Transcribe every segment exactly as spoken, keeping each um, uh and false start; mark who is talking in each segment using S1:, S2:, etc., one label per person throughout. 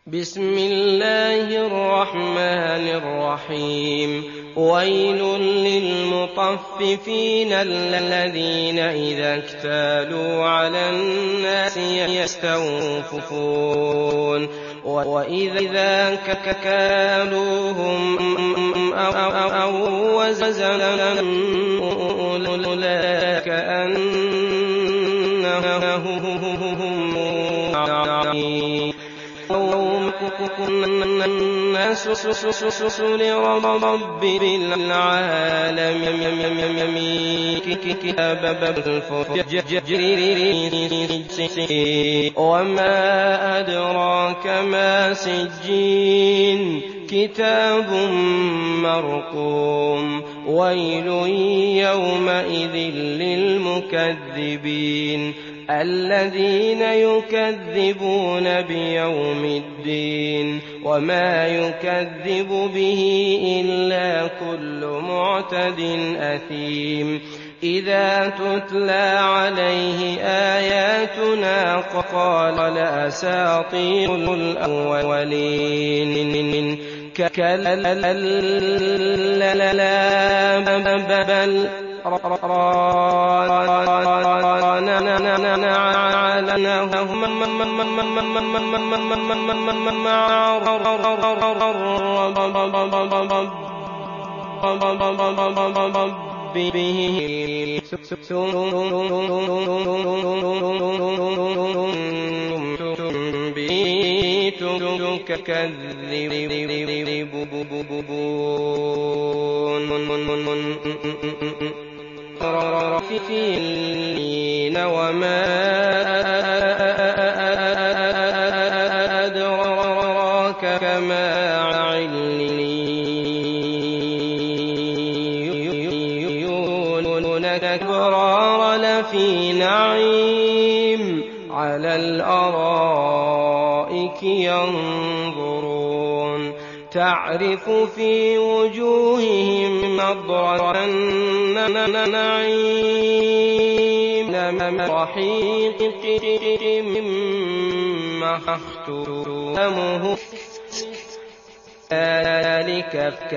S1: بسم الله الرحمن الرحيم ويل للمطففين الذين إذا اكتالوا على الناس يستوفون وإذا كالوهم أو وزنوا أولئك كأنهم عظيم يوم كنا الناس لرب العالمين كتاب الفجر وما أدراك ما سجين كتاب مرقوم ويل يومئذ للمكذبين الذين يكذبون بيوم الدين وما يكذب به إلا كل معتد أثيم إذا تتلى عليه آياتنا قال أساطير الأولين كلا بل به تكذبون رافقين وما أدراك ما عليون الأبرار لفي نعيم على الأرائك ينظرون تعرف في وجوههم نضرة النعيم رحيق مختومه ذلك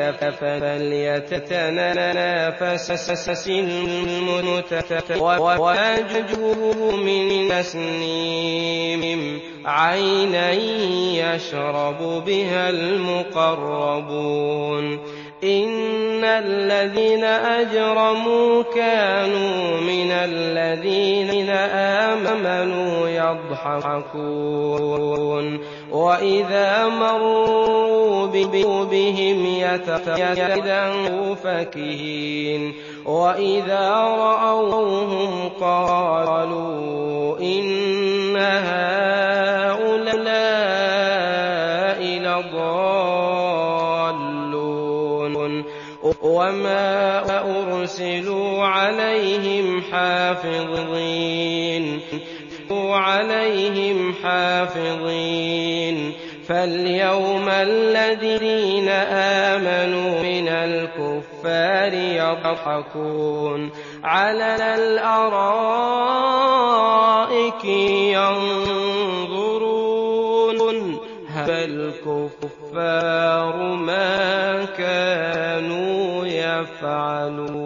S1: فليتنافس المتنافسون ووجهه من تسنيم عينا يشرب بها المقربون إن الذين أجرموا كانوا من الذين آمنوا يضحكون وإذا مروا بهم يتغيظون فكهين وإذا رأوهم قالوا إن هؤلاء لضالون وما أرسلوا عليهم حافظين عليهم حافظين فاليوم الذين آمنوا من الكفار يضحكون على الأرائك ينظرون هل الكفار ما كانوا يفعلون.